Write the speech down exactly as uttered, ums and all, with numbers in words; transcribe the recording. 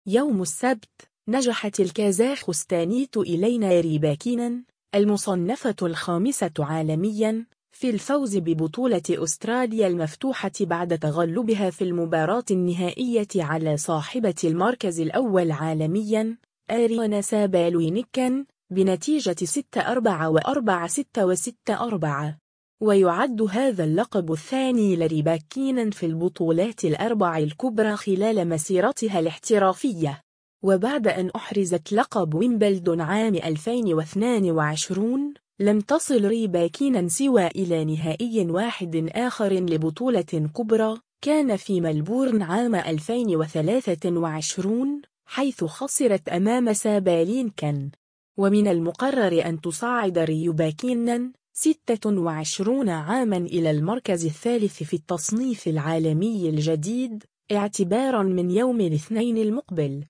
يوم السبت، نجحت الكازاخستانية إلينا ريباكينن المصنفة الخامسة عالمياً في الفوز ببطولة أستراليا المفتوحة بعد تغلبها في المباراة النهائية على صاحبة المركز الأول عالمياً آريانا سابالوينيكا بنتيجة ستة أربعة وأربعة ستة وستة أربعة. ويعد هذا اللقب الثاني لريباكينن في البطولات الأربع الكبرى خلال مسيرتها الاحترافية. وبعد أن أحرزت لقب ويمبلدون عام ألفين واثنين وعشرين، لم تصل ريباكينن سوى إلى نهائي واحد آخر لبطولة كبرى، كان في ملبورن عام ألفين وثلاثة وعشرين، حيث خسرت أمام سابالينكا. ومن المقرر أن تصعد ريباكينن ستة وعشرين عاما إلى المركز الثالث في التصنيف العالمي الجديد اعتبارا من يوم الاثنين المقبل.